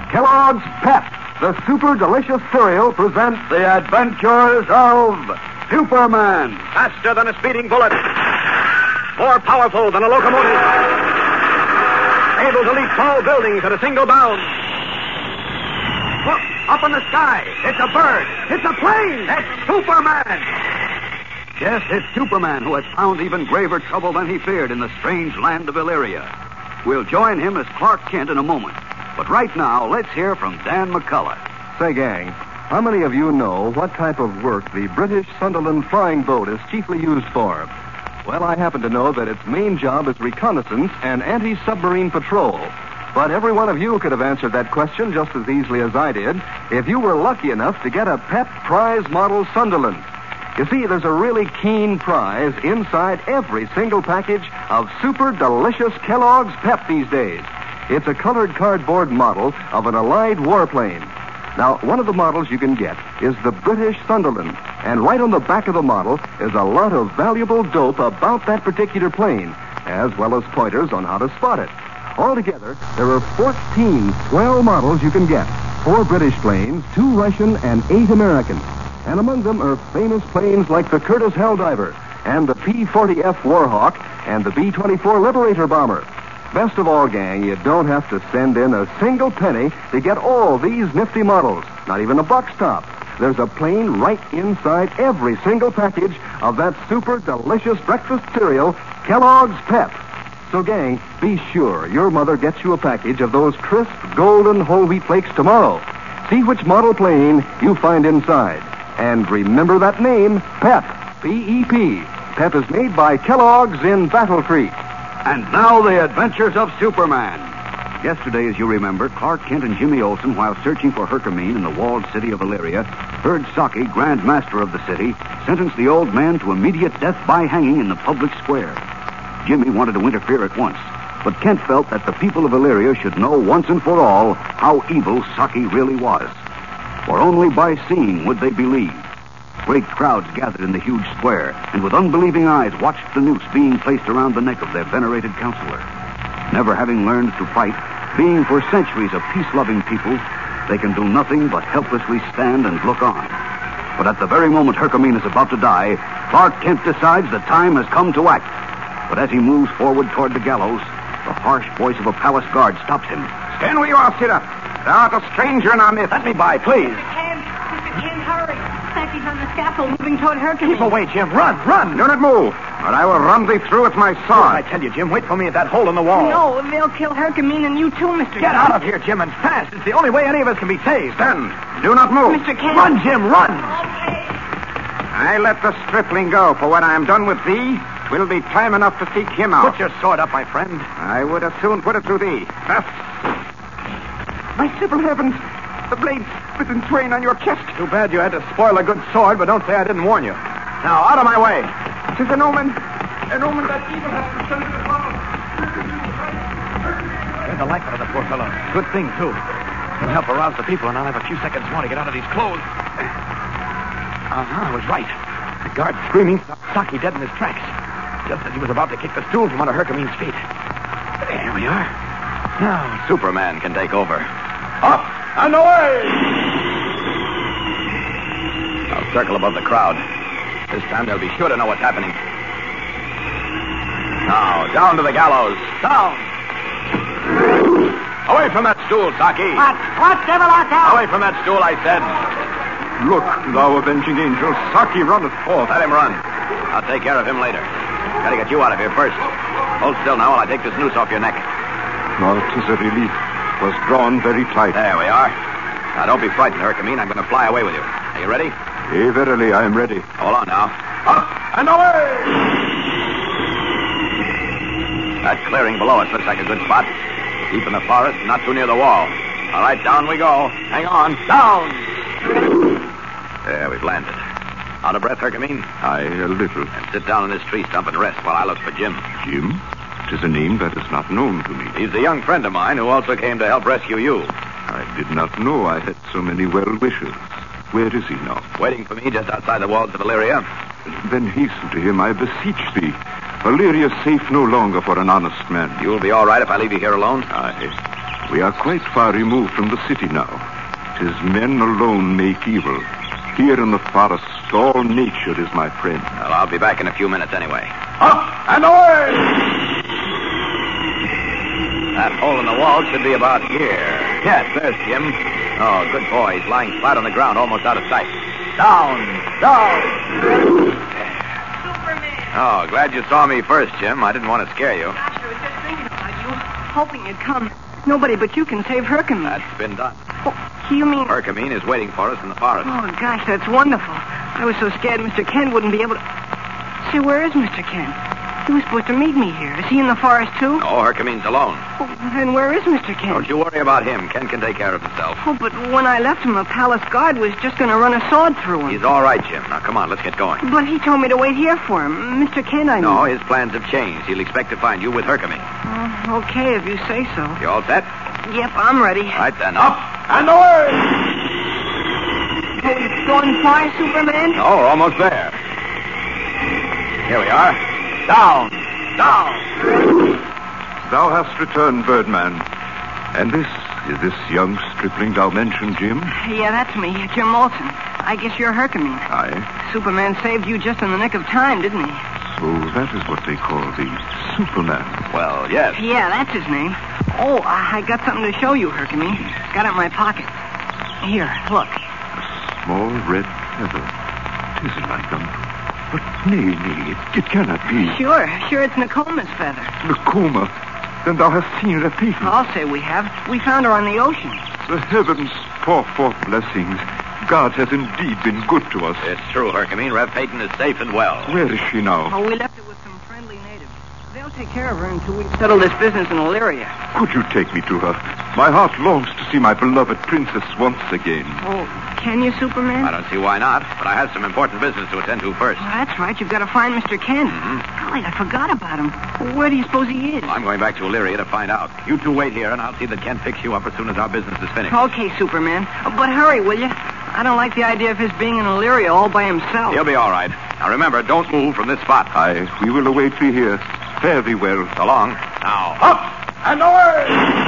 Kellogg's Pep, the super delicious cereal, presents The Adventures of Superman. Faster than a speeding bullet. More powerful than a locomotive. Able to leap tall buildings at a single bound. Look, up in the sky. It's a bird. It's a plane. It's Superman. Yes, it's Superman who has found even graver trouble than he feared in the strange land of Illyria. We'll join him as Clark Kent in a moment. But right now, let's hear from Dan McCullough. Say, gang, how many of you know what type of work the British Sunderland flying boat is chiefly used for? Well, I happen to know that its main job is reconnaissance and anti-submarine patrol. But every one of you could have answered that question just as easily as I did if you were lucky enough to get a Pep Prize Model Sunderland. You see, there's a really keen prize inside every single package of super delicious Kellogg's Pep these days. It's a colored cardboard model of an Allied warplane. Now, one of the models you can get is the British Sunderland. And right on the back of the model is a lot of valuable dope about that particular plane, as well as pointers on how to spot it. Altogether, there are 14 swell models you can get. 4 British planes, 2 Russian, and 8 American. And among them are famous planes like the Curtiss Helldiver and the P-40F Warhawk and the B-24 Liberator bomber. Best of all, gang, you don't have to send in a single penny to get all these nifty models, not even a buck stop. There's a plane right inside every single package of that super delicious breakfast cereal, Kellogg's Pep. So, gang, be sure your mother gets you a package of those crisp, golden whole wheat flakes tomorrow. See which model plane you find inside. And remember that name, Pep, P-E-P. Pep is made by Kellogg's in Battle Creek. And now the adventures of Superman. Yesterday, as you remember, Clark Kent and Jimmy Olsen, while searching for Herkimer in the walled city of Illyria, heard Saki, Grand Master of the city, sentence the old man to immediate death by hanging in the public square. Jimmy wanted to interfere at once, but Kent felt that the people of Illyria should know once and for all how evil Saki really was. For only by seeing would they believe. Great crowds gathered in the huge square, and with unbelieving eyes watched the noose being placed around the neck of their venerated counselor. Never having learned to fight, being for centuries a peace-loving people, they can do nothing but helplessly stand and look on. But at the very moment Herkimer is about to die, Clark Kent decides the time has come to act. But as he moves forward toward the gallows, the harsh voice of a palace guard stops him. Stand where you are, Sita. Thou art a stranger in our midst. Let me by, please. Mr. Kent, hurry. Saki's on the scaffold moving toward Hercules. Keep away, Jim. Run. Do not move, or I will run thee through with my sword. I tell you, Jim, wait for me at that hole in the wall. No, they'll kill Hercules and you too, Mr. Kent. Get out of here, Jim, and fast. It's the only way any of us can be saved. Then, do not move. Mr. Kent. Run, Jim, run. Okay. I let the stripling go, for when I am done with thee, will be time enough to seek him out. Put your sword up, my friend. I would as soon put it through thee. My simple heavens, the blade split in twain on your chest. Too bad you had to spoil a good sword, but don't say I didn't warn you. Now, out of my way. 'Tis an omen that evil has descended upon us. There's the likeness of the poor fellow. Good thing, too. It'll help arouse the people, and I'll have a few seconds more to get out of these clothes. I was right. The guard screaming stopped Saki dead in his tracks, just as he was about to kick the stool from under Hercules' feet. There we are. Now, Superman can take over. Up and away! I'll circle above the crowd. This time they'll be sure to know what's happening. Now, down to the gallows. Down! Away from that stool, Saki. What devil art thou? Away from that stool, I said. Look, thou avenging angel, Saki runneth forth. Let him run. I'll take care of him later. Gotta get you out of here first. Hold still now while I take this noose off your neck. Oh, 'tis a relief. Was drawn very tight. There we are. Now, don't be frightened, Herkimer. I'm going to fly away with you. Are you ready? Yea, verily, I am ready. Hold on now. Up and away! That clearing below us looks like a good spot. Deep in the forest, not too near the wall. All right, down we go. Hang on. Down! There, we've landed. Out of breath, Herkimer? Aye, a little. And sit down in this tree stump and rest while I look for Jim. Jim? 'Tis a name that is not known to me. He's a young friend of mine who also came to help rescue you. I did not know I had so many well-wishers. Where is he now? Waiting for me just outside the walls of Illyria. Then hasten to him, I beseech thee. Illyria is safe no longer for an honest man. You'll be all right if I leave you here alone? Aye. We are quite far removed from the city now. 'Tis men alone make evil. Here in the forest, all nature is my friend. Well, I'll be back in a few minutes anyway. Up and away! That hole in the wall should be about here. Yes, there's Jim. Oh, good boy. He's lying flat on the ground, almost out of sight. Down! Superman! Oh, glad you saw me first, Jim. I didn't want to scare you. Gosh, I was just thinking about you, hoping you'd come. Nobody but you can save Herkimer. That's been done. Oh, you mean... Herkimer is waiting for us in the forest. Oh, gosh, that's wonderful. I was so scared Mr. Kent wouldn't be able to... Say, where is Mr. Kent? He was supposed to meet me here. Is he in the forest, too? No, Herkimer's alone. Oh, then where is Mr. Kent? Don't you worry about him. Ken can take care of himself. Oh, but when I left him, a palace guard was just going to run a sword through him. He's all right, Jim. Now, come on, let's get going. But he told me to wait here for him. Mr. Kent, I mean. No, his plans have changed. He'll expect to find you with Herkimer. Oh, okay, if you say so. You all set? Yep, I'm ready. All right, then. Up and away! Going far, Superman? No, we're almost there. Here we are. Down! Thou hast returned, Birdman. And this is this young stripling thou mentioned, Jim? Yeah, that's me, Jim Olsen. I guess you're Herkimer. Aye. Superman saved you just in the nick of time, didn't he? So that is what they call the Superman. Well, yes. Yeah, that's his name. Oh, I got something to show you, Herkimer. Got it in my pocket. Here, look. A small red feather. 'Tis like them. But nay, it cannot be. Sure, it's Nakoma's feather. Nakoma. Then thou hast seen Rafiki. I'll say we have. We found her on the ocean. The heavens pour forth blessings. God has indeed been good to us. It's true, Herkimer. Rev Peyton is safe and well. Where is she now? Oh, we left her with some friendly natives. They'll take care of her until we settle this business in Illyria. Could you take me to her? My heart longs to see my beloved princess once again. Oh, can you, Superman? I don't see why not, but I have some important business to attend to first. Oh, that's right. You've got to find Mr. Kent. Golly, I forgot about him. Where do you suppose he is? Well, I'm going back to Illyria to find out. You two wait here, and I'll see that Kent picks you up as soon as our business is finished. Okay, Superman. But hurry, will you? I don't like the idea of his being in Illyria all by himself. He'll be all right. Now, remember, don't move from this spot. Aye, we will await thee here. Fare thee well. So long. Now, Up and away!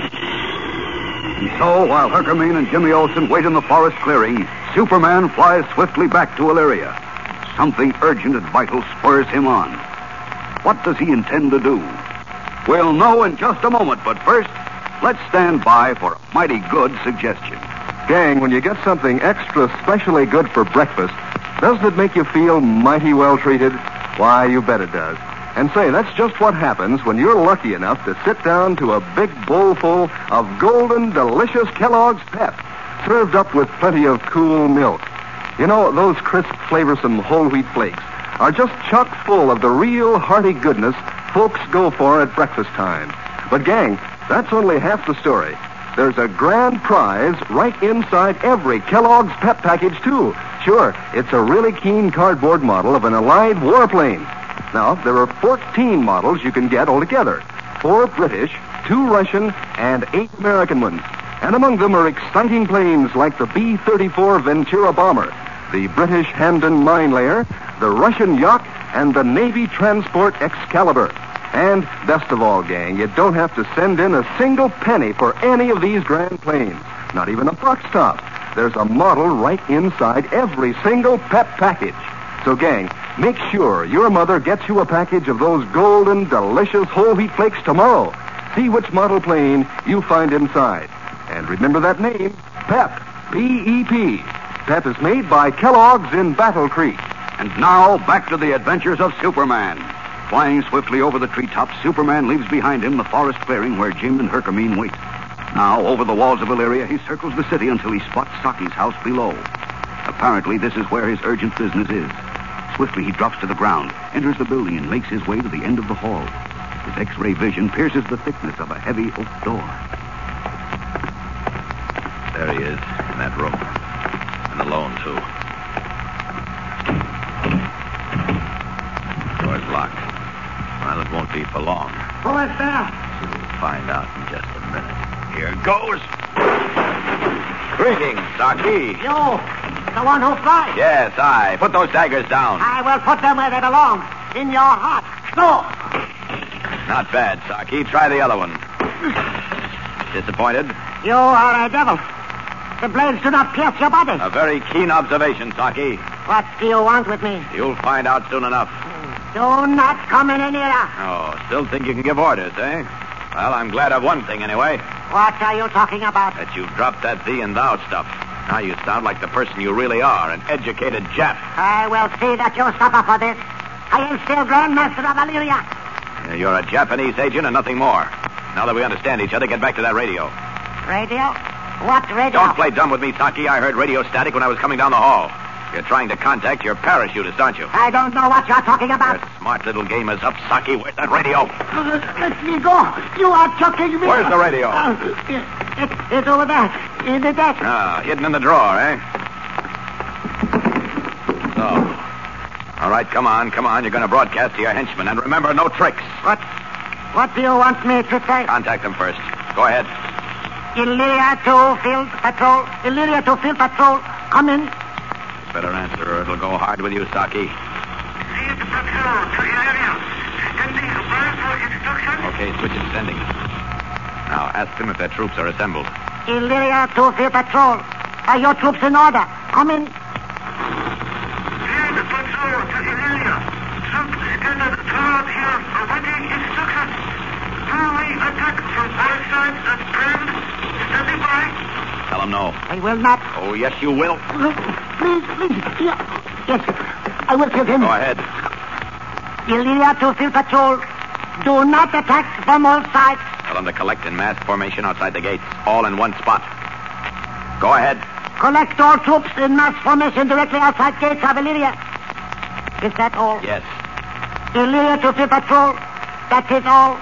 And so, while Herkimer and Jimmy Olsen wait in the forest clearing, Superman flies swiftly back to Illyria. Something urgent and vital spurs him on. What does he intend to do? We'll know in just a moment, but first, let's stand by for a mighty good suggestion. Gang, when you get something extra specially good for breakfast, doesn't it make you feel mighty well treated? Why, you bet it does. And say, that's just what happens when you're lucky enough to sit down to a big bowl full of golden, delicious Kellogg's Pep, served up with plenty of cool milk. You know, those crisp, flavorsome whole wheat flakes are just chock full of the real hearty goodness folks go for at breakfast time. But, gang, that's only half the story. There's a grand prize right inside every Kellogg's Pep package, too. Sure, it's a really keen cardboard model of an Allied warplane. Now, there are 14 models you can get altogether. 4 British, 2 Russian, and 8 American ones. And among them are exciting planes like the B-34 Ventura bomber, the British Hamden mine layer, the Russian Yak, and the Navy transport Excalibur. And best of all, gang, you don't have to send in a single penny for any of these grand planes. Not even a box top. There's a model right inside every single Pep package. So, gang, make sure your mother gets you a package of those golden, delicious whole wheat flakes tomorrow. See which model plane you find inside. And remember that name, Pep, P-E-P. Pep is made by Kellogg's in Battle Creek. And now, back to the adventures of Superman. Flying swiftly over the treetops, Superman leaves behind him the forest clearing where Jim and Herkimer wait. Now, over the walls of Illyria, he circles the city until he spots Saki's house below. Apparently, this is where his urgent business is. Swiftly, he drops to the ground, enters the building, and makes his way to the end of the hall. His X-ray vision pierces the thickness of a heavy oak door. there he is, in that room. And alone, too. Door's locked. Well, it won't be for long. Who is there? We'll find out in just a minute. Here goes. Greetings, Saki. You, the one who flies. Yes, I. Put those daggers down. I will put them where they belong. In your heart. Go. Not bad, Saki. Try the other one. Disappointed? You are a devil. The blades do not pierce your body. A very keen observation, Saki. What do you want with me? You'll find out soon enough. Do not come any nearer. Oh, still think you can give orders, eh? Well, I'm glad of one thing anyway. What are you talking about? That you've dropped that thee and thou stuff. Now you sound like the person you really are, an educated Jap. I will see that you suffer for this. I am still Grand Master of Illyria. You're a Japanese agent and nothing more. Now that we understand each other, get back to that radio. Radio? What radio? Don't play dumb with me, Saki. I heard radio static when I was coming down the hall. You're trying to contact your parachutist, aren't you? I don't know what you're talking about. Your smart little game is up, Saki. Where's that radio? Let me go. You are choking me. Where's the radio? It's over there, in the desk. Ah, hidden in the drawer, eh? So. All right, come on. You're going to broadcast to your henchmen. And remember, no tricks. What do you want me to say? Contact them first. Go ahead. Illyria to field patrol. Illyria to field patrol. Come in. Better answer or it'll go hard with you, Saki. Okay, switch it, sending. Now, ask them if their troops are assembled. Illyria to field patrol. Are your troops in order? Come in. Tell them no. I will not. Oh, yes, you will. Please. Yes, I will kill him. Go ahead. Illyria to field patrol. Do not attack from all sides. Tell them to collect in mass formation outside the gates, all in one spot. Go ahead. Collect all troops in mass formation directly outside gates of Illyria. Is that all? Yes. Illyria to field patrol. That is all.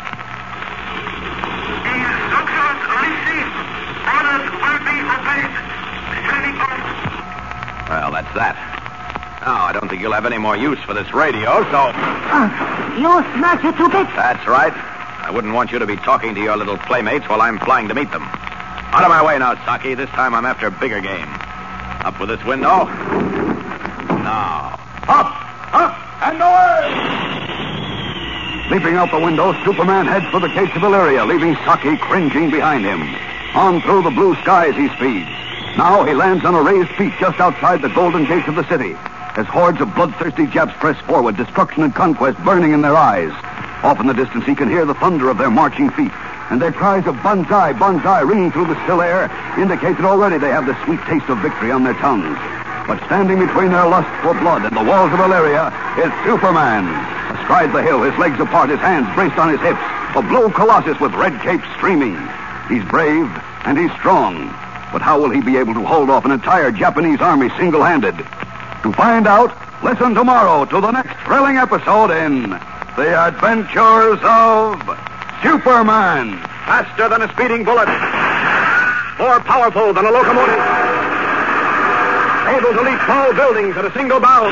Well, that's that. Now, I don't think you'll have any more use for this radio, so... You smash it to bits. That's right. I wouldn't want you to be talking to your little playmates while I'm flying to meet them. Out of my way now, Saki. This time I'm after bigger game. Up with this window. Now. Up, and away! Leaping out the window, Superman heads for the gates of Illyria, leaving Saki cringing behind him. On through the blue skies he speeds. Now he lands on a raised peak just outside the golden gates of the city. As hordes of bloodthirsty Japs press forward, destruction and conquest burning in their eyes. Off in the distance he can hear the thunder of their marching feet. And their cries of banzai, banzai ringing through the still air indicate that already they have the sweet taste of victory on their tongues. But standing between their lust for blood and the walls of Illyria is Superman. Astride the hill, his legs apart, his hands braced on his hips, a blue colossus with red cape streaming. He's brave and he's strong. But how will he be able to hold off an entire Japanese army single-handed? To find out, listen tomorrow to the next thrilling episode in The Adventures of Superman. Faster than a speeding bullet. More powerful than a locomotive. Able to leap tall buildings at a single bound.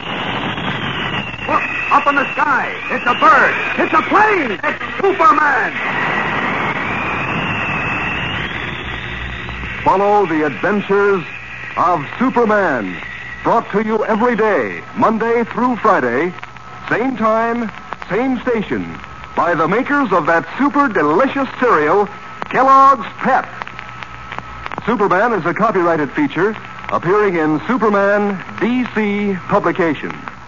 Look, up in the sky. It's a bird. It's a plane. It's Superman. Follow the adventures of Superman. Brought to you every day, Monday through Friday, same time, same station, by the makers of that super delicious cereal, Kellogg's Pep. Superman is a copyrighted feature appearing in Superman DC publication.